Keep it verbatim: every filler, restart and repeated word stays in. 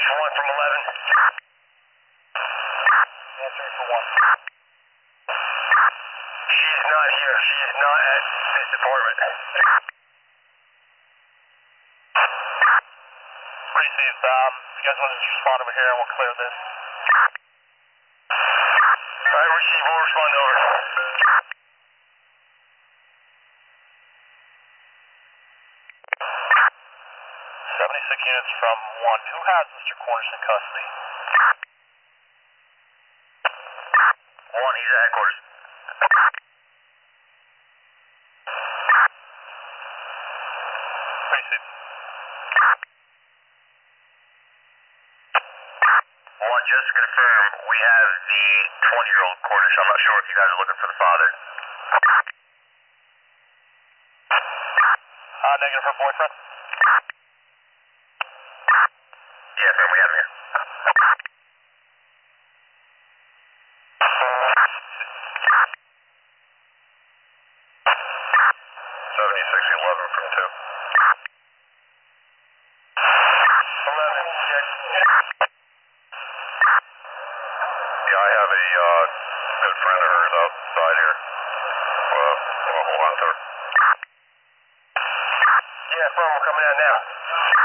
for one from eleven. Answering for one. She's not here. She is not at this apartment. Precinct, um, if you guys want to just respond over here and we'll clear this. Alright, receive. We'll respond over. seventy-six units from one. Who has Mister Cornish in custody? One, he's at headquarters. Precinct. One, just to confirm, we have the twenty-year-old Cornish. I'm not sure if you guys are looking for the father. Uh, negative, her boyfriend? Yeah, fam, we have him here. seventy-six eleven from two. eleven, check. Yeah, I have a uh, good friend of hers outside here. Well, well hold on to her. Yeah, firm, we're coming out now.